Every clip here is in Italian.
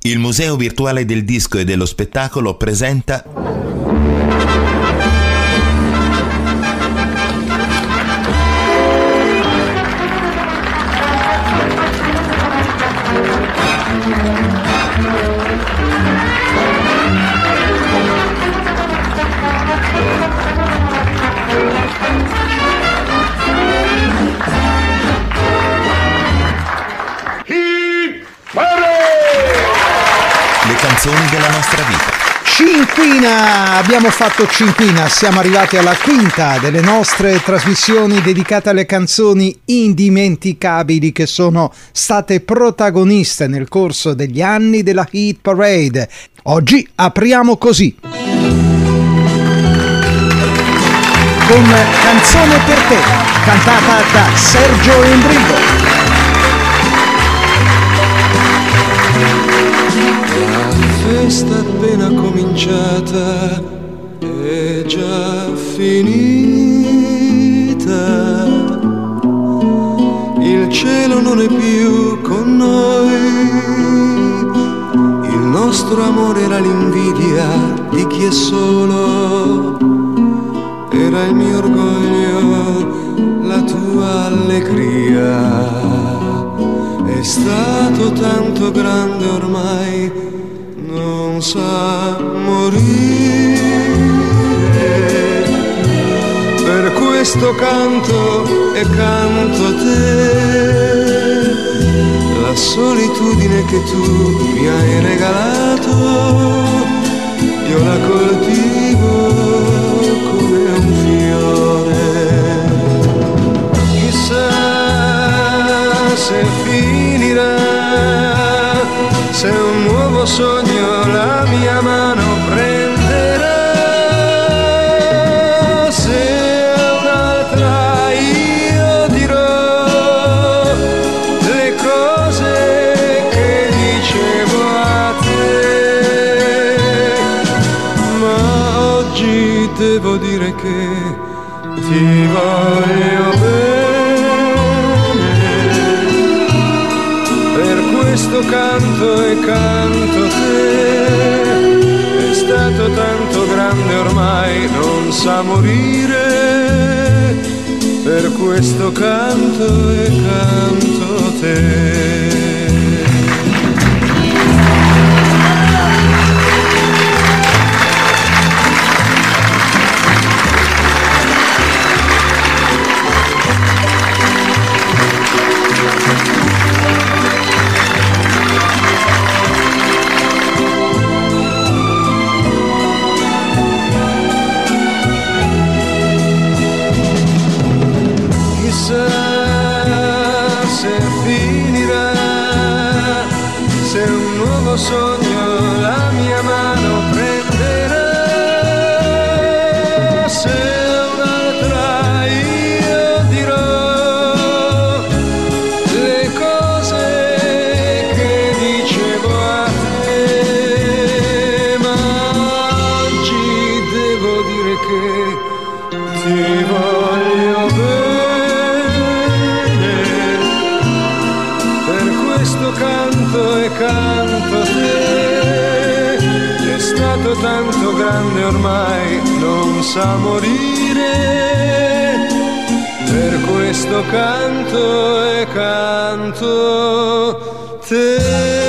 Il Museo Virtuale del Disco e dello Spettacolo presenta le canzoni della nostra vita. Cinquina! Abbiamo fatto cinquina, siamo arrivati alla quinta delle nostre trasmissioni dedicate alle canzoni indimenticabili che sono state protagoniste nel corso degli anni della Hit Parade. Oggi apriamo così. Con Canzone per te, cantata da Sergio Endrigo. La festa appena cominciata è già finita, il cielo non è più con noi, il nostro amore era l'invidia di chi è solo, era il mio orgoglio, la tua allegria. È stato tanto grande ormai, non sa morire. Per questo canto e canto a te, la solitudine che tu mi hai regalato, io la coltivo come un fiore. Chissà se finirà, se un nuovo sogno la mia mano prenderà, se un'altra io dirò le cose che dicevo a te, ma oggi devo dire che ti voglio bene. Questo canto e canto a te, è stato tanto grande ormai, non sa morire. Per questo canto e canto a te. Sogno la mia mano prenderà, se un'altra io dirò le cose che dicevo a te, ma oggi devo dire che ti voglio bene. Per questo canto e canto a te, è stato tanto grande ormai, non sa morire. Per questo canto e canto te.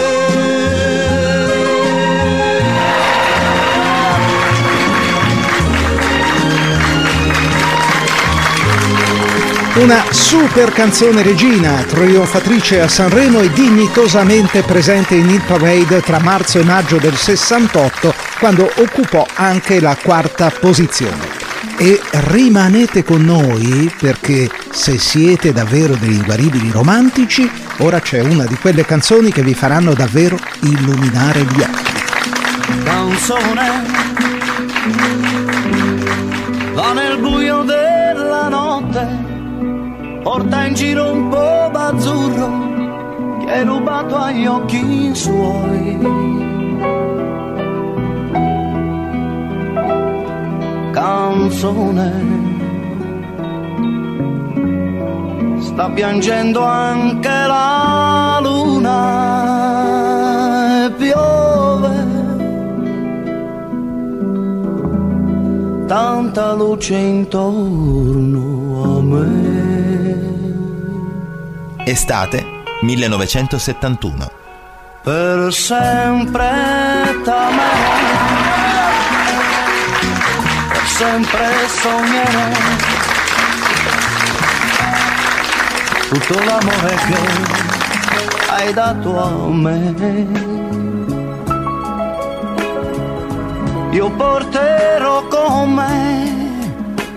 Una super canzone regina, trionfatrice a Sanremo e dignitosamente presente in Hit Parade tra marzo e maggio del 68, quando occupò anche la quarta posizione. E rimanete con noi, perché se siete davvero degli inguaribili romantici, ora c'è una di quelle canzoni che vi faranno davvero illuminare gli occhi. Canzone va nel buio della notte, porta in giro un po' azzurro che hai rubato agli occhi suoi. Canzone, sta piangendo anche la luna e piove tanta luce intorno a me. Estate 1971. Per sempre t'amerò, per sempre sognerò tutto l'amore che hai dato a me. Io porterò con me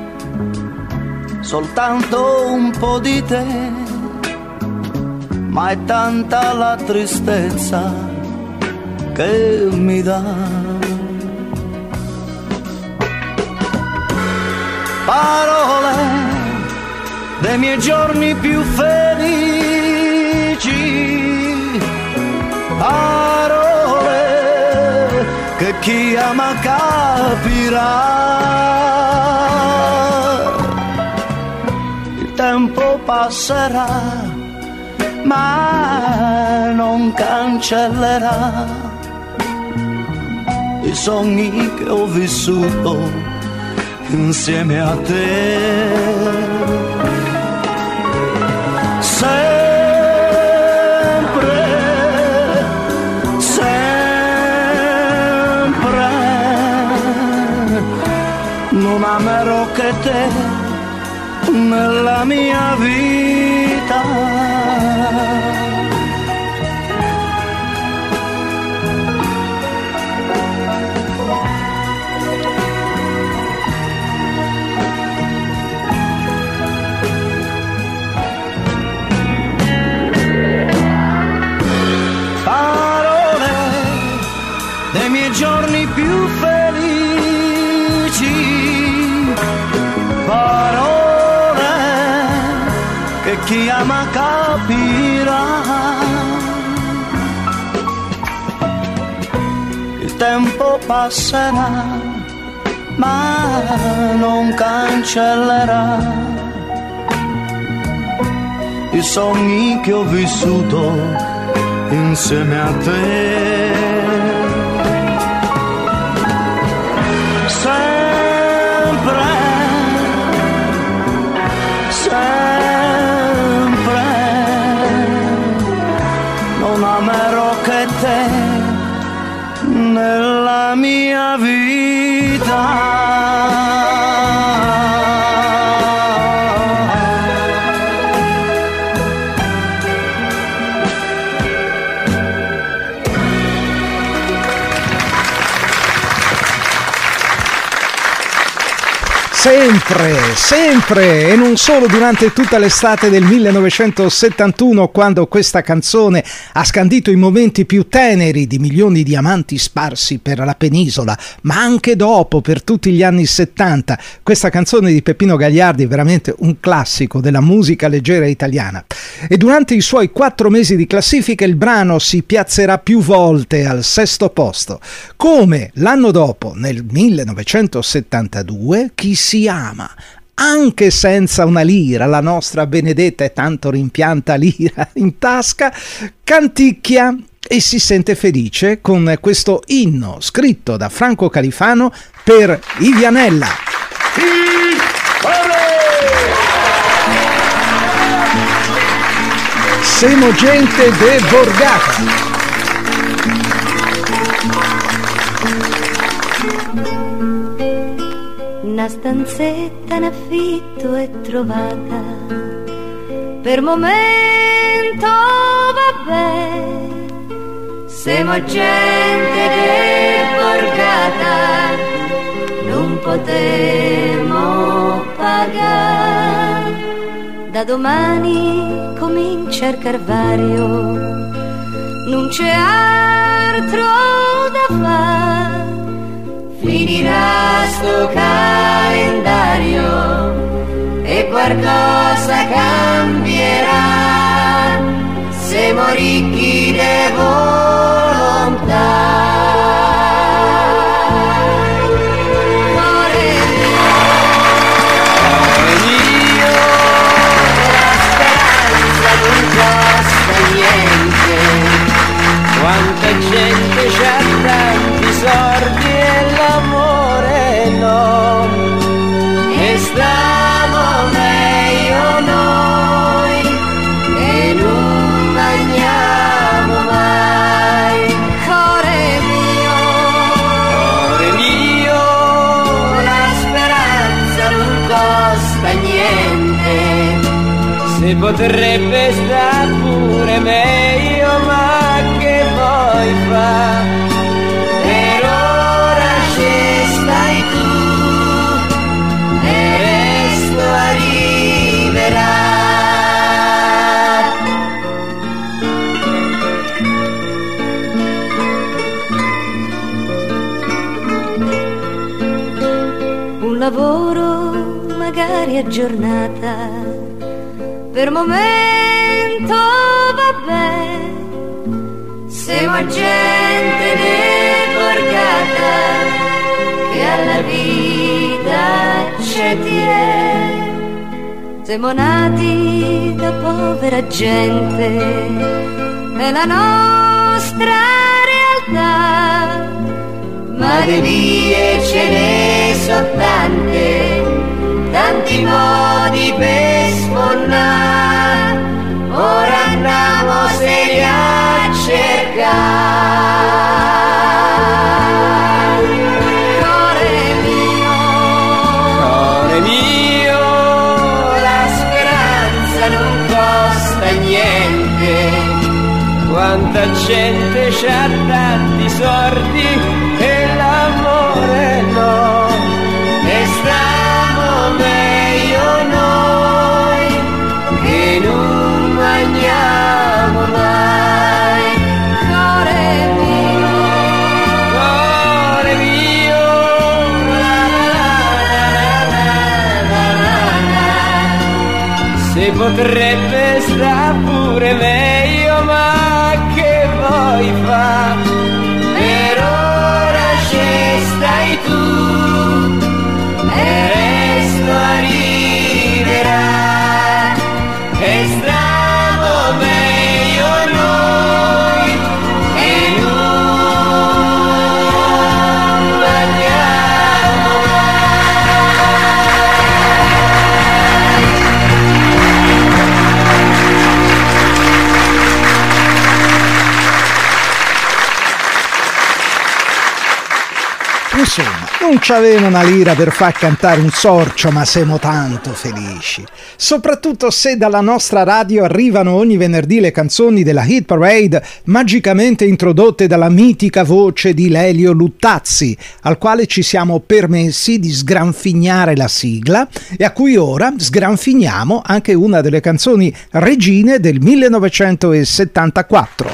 soltanto un po' di te, ma è tanta la tristezza che mi dà. Parole dei miei giorni più felici, parole che chi ama capirà. Il tempo passerà ma non cancellerà i sogni che ho vissuto insieme a te. Sempre, sempre non amerò che te nella mia vita. Parole dei miei giorni più felici, parole che chi ama capirà. Il tempo passerà ma non cancellerà i sogni che ho vissuto insieme a te. Sempre, sempre non amerò che te nella mia vita. Sempre, sempre, e non solo durante tutta l'estate del 1971, quando questa canzone ha scandito i momenti più teneri di milioni di amanti sparsi per la penisola, ma anche dopo, per tutti gli anni 70. Questa canzone di Peppino Gagliardi è veramente un classico della musica leggera italiana. E durante i suoi 4 mesi di classifica il brano si piazzerà più volte al 6° posto, come l'anno dopo, nel 1972, Chi si ama, anche senza una lira, la nostra benedetta e tanto rimpianta lira in tasca, canticchia e si sente felice con questo inno scritto da Franco Califano per Ivianella. Siamo gente de Borgata. Una stanzetta in affitto è trovata, per momento vabbè, siamo gente de Borgata, non potremo pagare. Da domani comincia il Carvario, non c'è altro da fare. Finirà sto calendario e qualcosa cambierà. Siamo ricchi di volontà. Quanta gente c'ha tanti sordi e l'amore no. se potrebbe star pure meglio, ma che vuoi fa? Per ora ci stai tu e resto arriverà. Un lavoro magari a giornata, per momento vabbè, siamo gente deborgata che alla vita ci tiene. Siamo nati da povera gente, è la nostra realtà, ma le vie ce ne sono tante, tanti modi per sfornare, ora andiamo seri a cercare. Cuore mio, la speranza non costa niente, quanta gente c'ha tanti sordi e l'amore no, e stiamo meglio noi che non mangiamo mai. Cuore mio, la se potrebbe sta pure meglio, ma che vuoi fa? Per ora ci stai tu e resto arriverà, e stiamo meglio noi e non mangiamo Insomma, non c'aveva una lira per far cantare un sorcio, ma siamo tanto felici. Soprattutto se dalla nostra radio arrivano ogni venerdì le canzoni della Hit Parade, magicamente introdotte dalla mitica voce di Lelio Luttazzi, al quale ci siamo permessi di sgranfignare la sigla e a cui ora sgranfiniamo anche una delle canzoni regine del 1974.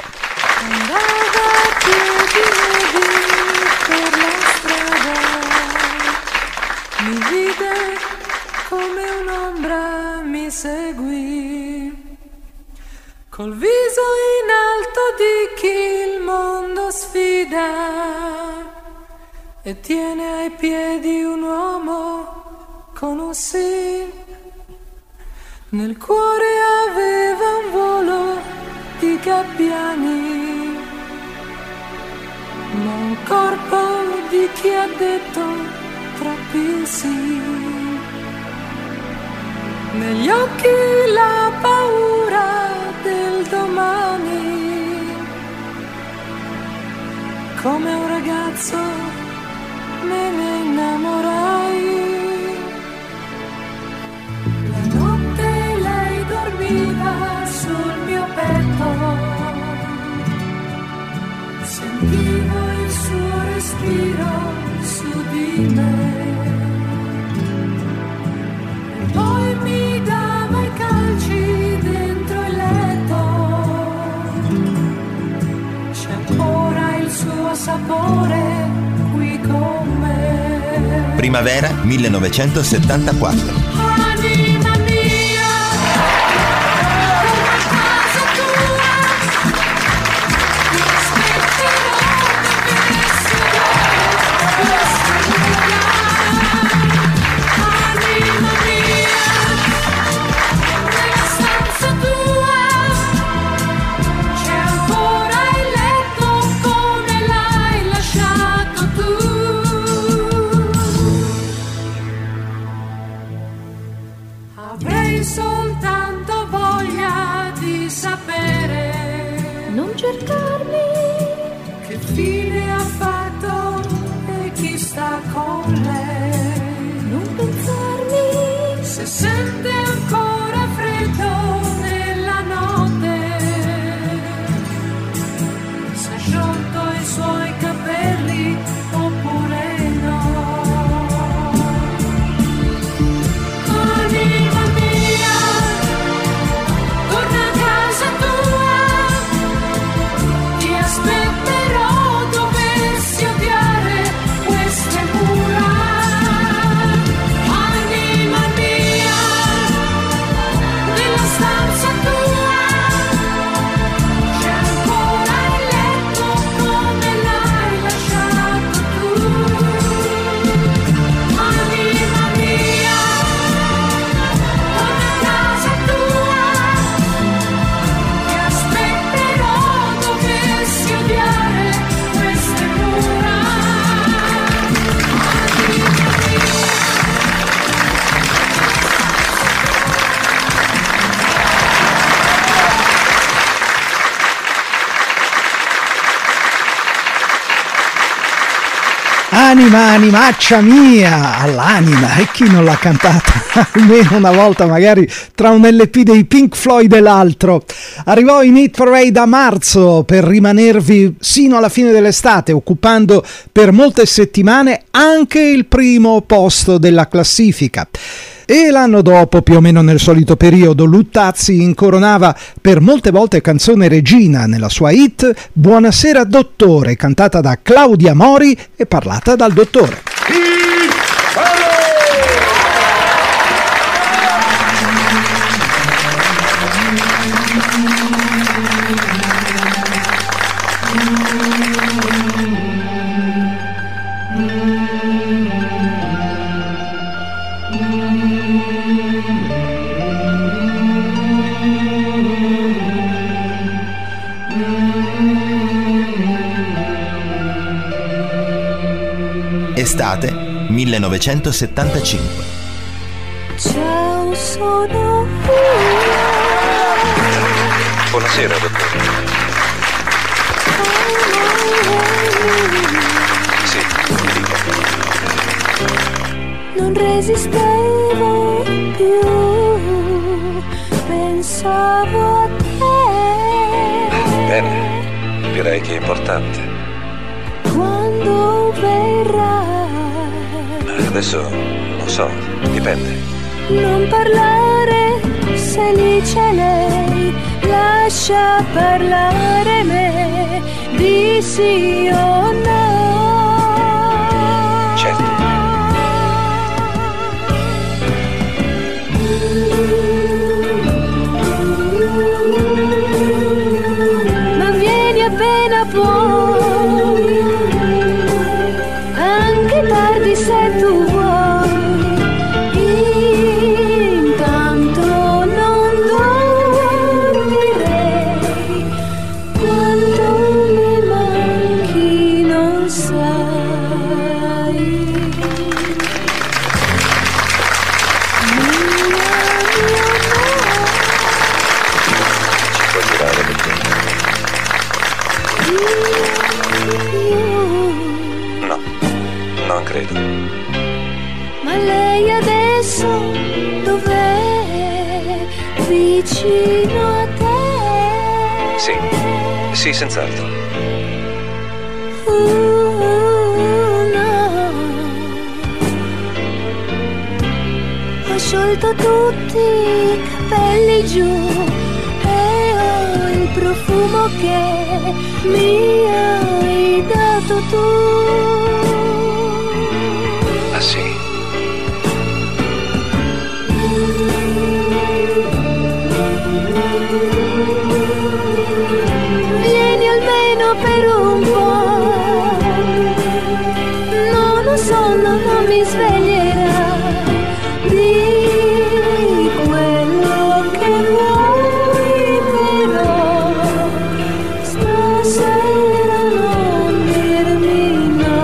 Seguì col viso in alto di chi il mondo sfida e tiene ai piedi un uomo con un sì. Nel cuore aveva un volo di gabbiani, ma un corpo di chi ha detto troppi sì. Negli occhi la paura del domani, come un ragazzo me ne innamorai. La notte lei dormiva sul mio petto, sentivo il suo respiro su di me. Poi mi dava i calci dentro il letto, c'è ancora il suo sapore qui con me. Primavera 1974. Anima mia, come a casa tua, ti aspetterò questo anima mia, nella stanza tua c'è ancora il letto come l'hai lasciato tu. Avrei soltanto voglia di sapere, non cercarmi, che fine ha fatto e chi sta con lei. Non pensarmi, se sente ancora freddo Anima, animaccia mia, all'anima, e chi non l'ha cantata almeno una volta, magari tra un LP dei Pink Floyd e l'altro. Arrivò in Hit Parade a marzo per rimanervi sino alla fine dell'estate, occupando per molte settimane anche il primo posto della classifica. E l'anno dopo, più o meno nel solito periodo, Luttazzi incoronava per molte volte canzone regina nella sua hit Buonasera Dottore, cantata da Claudia Mori e parlata dal dottore. Estate 1975. Ciao, sono io. Buonasera, dottore. Sì, dica. Non resistevo più, pensavo a te. Bene, direi che è importante. Quando verrai? Adesso non so, dipende. Non parlare se lì c'è lei, lascia parlare me, di sì o no. Certo. Ma vieni appena puoi, anche tardi se tu vuoi. Intanto non dormirei, quanto mi manchi non sai. Può girare, dottore? No, non credo. Ma lei adesso dov'è? Vicino a te? Sì, sì, senz'altro. No. Ho sciolto tutti i capelli giù e ho il profumo che mi hai dato tu. Ah, sì? Vieni almeno per un po', non ho sonno, non mi sveglierà. Di quello che vuoi, però stasera non dirmi no.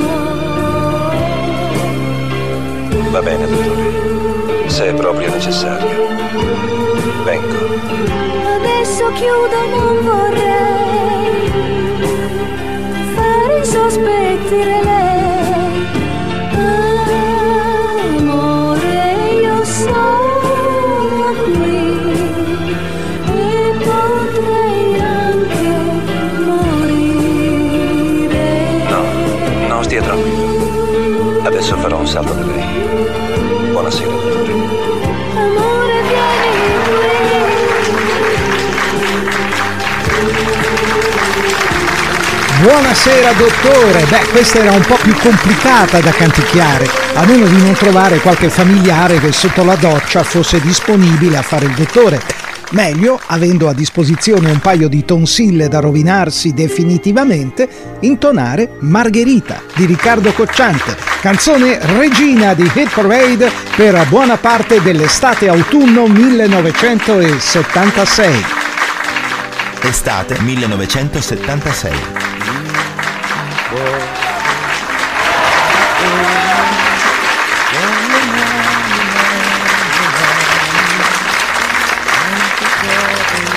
Va bene, dottore. Se è proprio necessario. Vengo. Adesso chiudo, non vorrei fare insospettire lei. Amore, io sono qui e potrei anche morire. No, non stia tranquillo. Adesso farò un salto da lei. Buonasera, dottore. Amore, vieni qui. Buonasera dottore, questa era un po' più complicata da canticchiare, a meno di non trovare qualche familiare che sotto la doccia fosse disponibile a fare il dottore. Meglio, avendo a disposizione un paio di tonsille da rovinarsi definitivamente, intonare Margherita di Riccardo Cocciante, canzone regina di Hit Parade per buona parte dell'estate-autunno 1976. Estate 1976.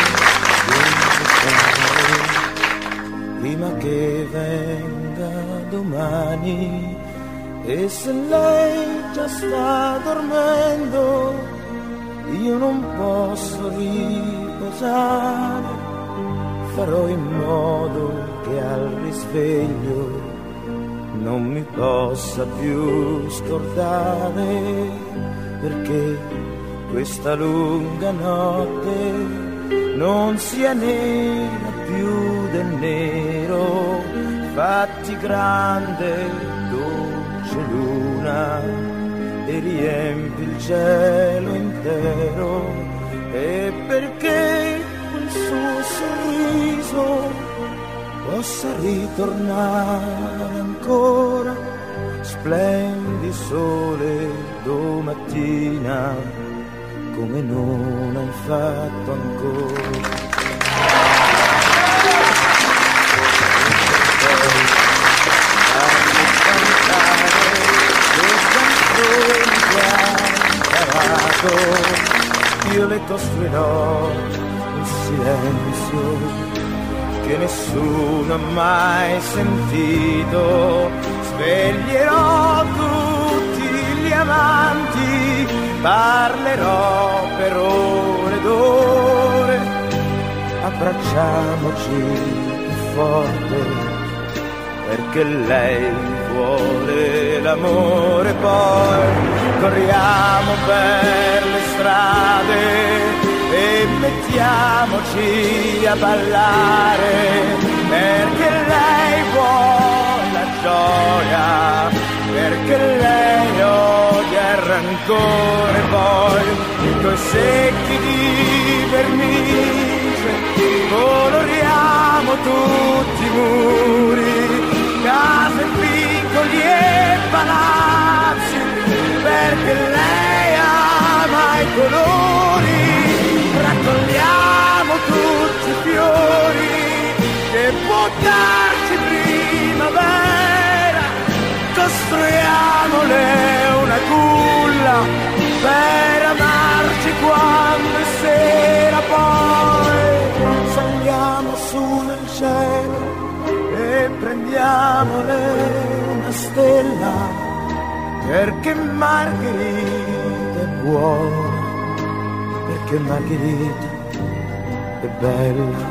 Prima che venga domani. E se lei già sta dormendo, io non posso riposare, farò in modo che al risveglio non mi possa più scordare, perché questa lunga notte non sia nera più del nero. Fatti grande, dolce luna, e riempi il cielo intero, e perché quel suo sorriso possa ritornare ancora. Splendi sole domattina come non hai fatto ancora. Io le costruirò un silenzio che nessuno ha mai sentito. Sveglierò tutti gli amanti, parlerò per ore ed ore. Abbracciamoci più forte, perché lei vuole l'amore. Poi corriamo per le strade e mettiamoci a ballare, perché lei vuole la gioia, perché lei odia il rancore. Poi coi secchi di vernice coloriamo tutti i muri, case, piccoli e palazzi, perché lei ama i colori. Raccogliamo tutti i fiori che può darci primavera, costruiamole una culla per amarci quando è sera. Poi saliamo su nel cielo e prendiamole una stella, perché Margherita è buona, perché Margherita è bella,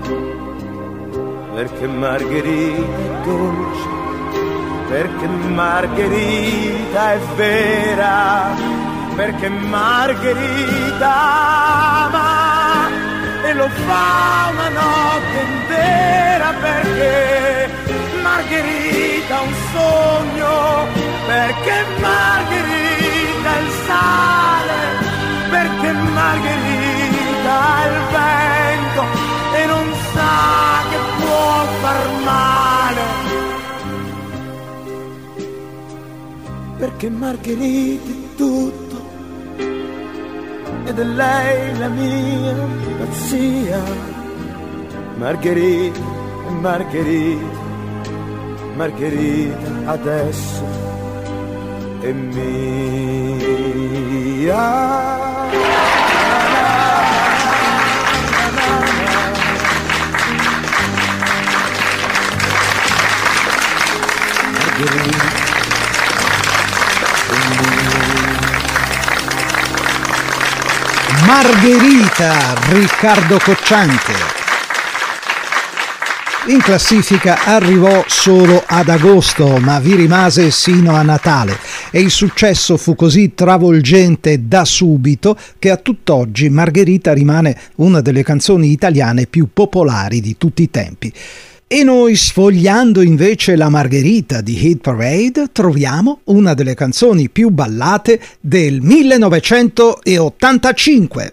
perché Margherita è dolce, perché Margherita è vera, perché Margherita ama e lo fa una notte intera, perché Margherita ha un sogno, perché Margherita è il sale, perché Margherita è il vento e non sa che può far male, perché Margherita è tutto ed è lei la mia pazzia. Margherita, Margherita, Margherita adesso è mia. Margherita, Riccardo Cocciante. In classifica arrivò solo ad agosto, ma vi rimase sino a Natale e il successo fu così travolgente da subito che a tutt'oggi Margherita rimane una delle canzoni italiane più popolari di tutti i tempi. E noi, sfogliando invece la Margherita di Hit Parade, troviamo una delle canzoni più ballate del 1985.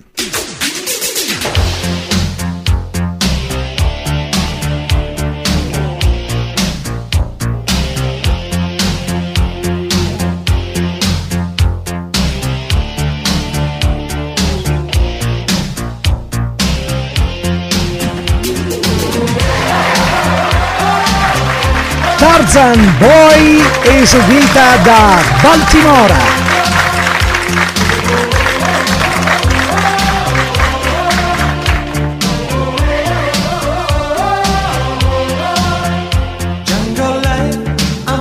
Tarzan Boy, eseguita da Baltimora. Jungle life, I'm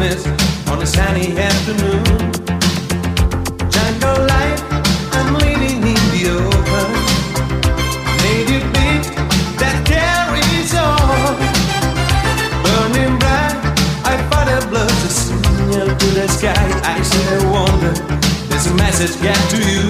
business on a sunny afternoon. Jungle life, I'm living in the open. Native beat that carries on. Burning bright, I fight a blood to signal to the sky. I say I wonder, there's a message get to you.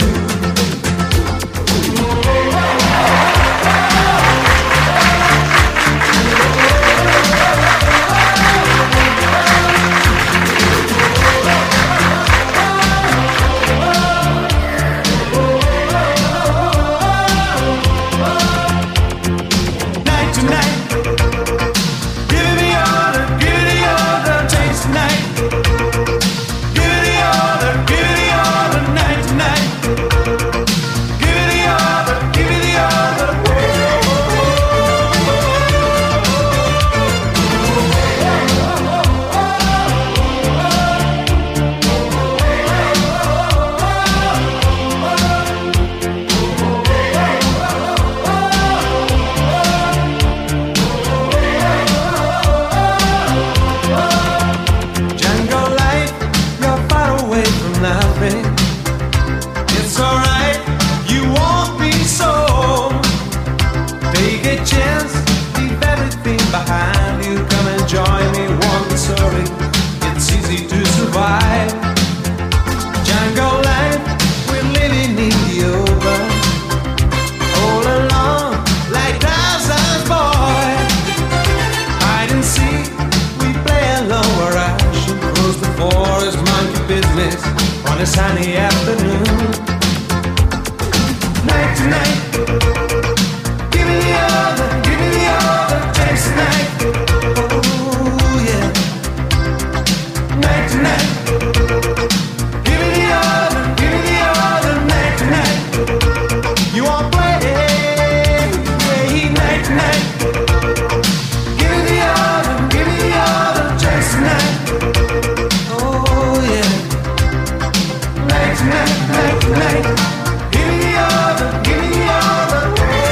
Sunny afternoon, night to night. Give me the other chance tonight. Oh yeah, night to night. Give me the other night to night. You want play, yeah, night to night. Give me the other chance tonight. Oh yeah. Night, night, night. Give me the other, give me the other.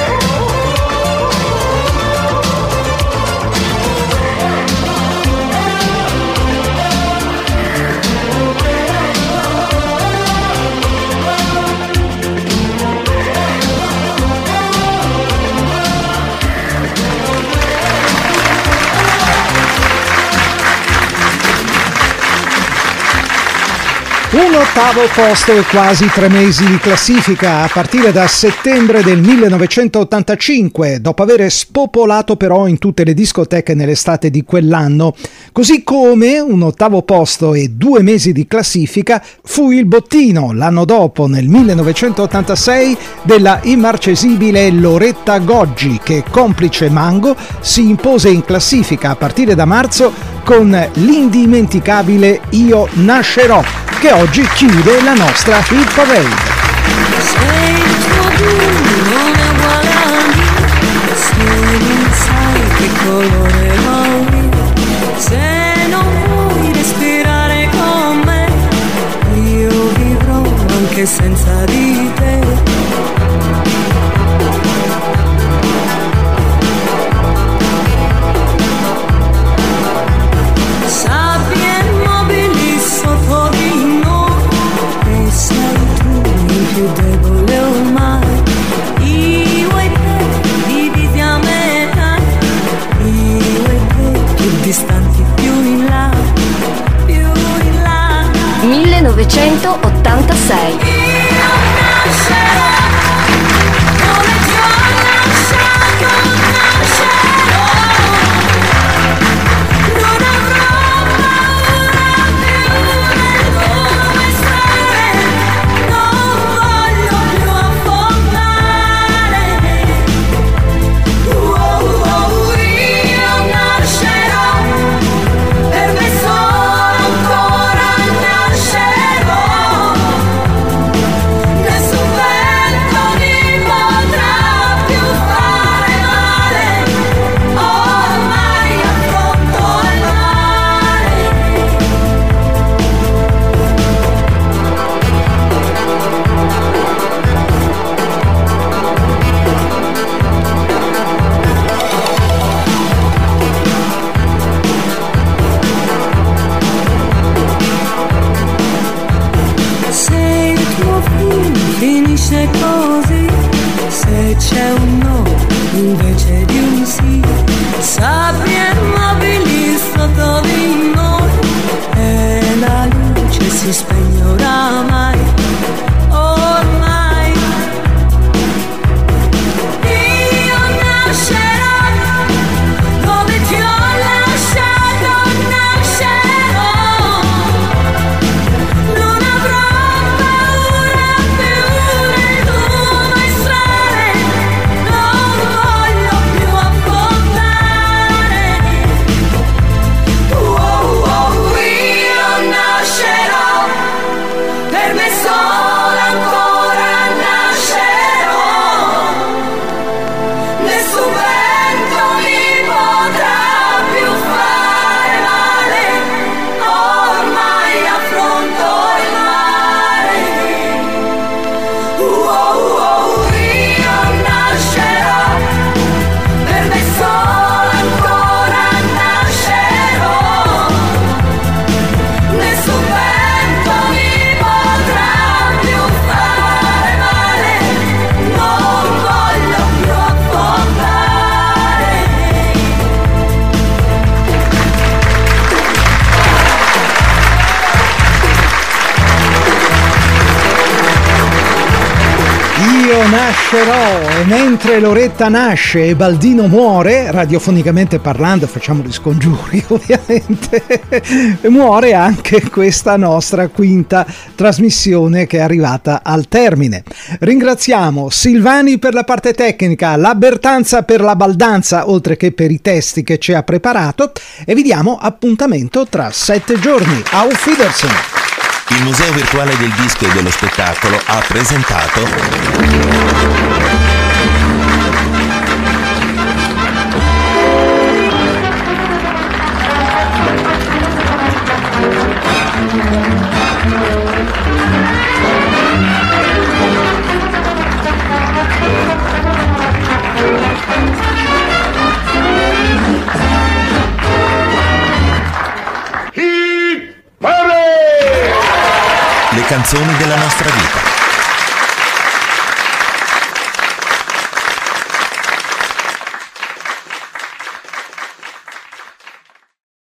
Un ottavo posto e quasi 3 mesi di classifica a partire da settembre del 1985, dopo aver spopolato però in tutte le discoteche nell'estate di quell'anno. Così come un ottavo posto e 2 mesi di classifica fu il bottino l'anno dopo, nel 1986, della immarcesibile Loretta Goggi, che complice Mango si impose in classifica a partire da marzo con l'indimenticabile Io nascerò, che oggi chiude la nostra Hit Parade. Sei il tuo blu, non è uguale a me, se non sai che colore ho io, se non vuoi respirare con me, io vivrò anche senza di te. Più debole ormai, io e te divisi a metà, io e te più distanti, più in là, più in là. 1986. Io nascerò, come ti ho lasciato, nascerò, non avrò paura più del tuo stare. Nessun bene così. Se c'è un no invece di un sì, sabbie e mobili sotto di noi, e la luce si spegne oramai, ormai. Io nascerò dove ti ho lasciato, nascerò. Non avrò paura più del tuo mai sole, non voglio più affondare. Io nascerò, per me sola ancora nascerò. Nessun vento mi potrà più fare male, ormai affronto il mare. Io nascerò, per me sola ancora nascerò. Nessun vento mi potrà più fare male, non voglio più affondare. Io nascerò, e mentre Loretta nasce e Baldino muore, radiofonicamente parlando, facciamo gli scongiuri ovviamente, muore anche questa nostra quinta trasmissione che è arrivata al termine. Ringraziamo Silvani per la parte tecnica, la Bertanza per la baldanza, oltre che per i testi che ci ha preparato, e vi diamo appuntamento tra 7 giorni. Auf Wiedersehen! Il Museo Virtuale del Disco e dello Spettacolo ha presentato le canzoni della nostra vita.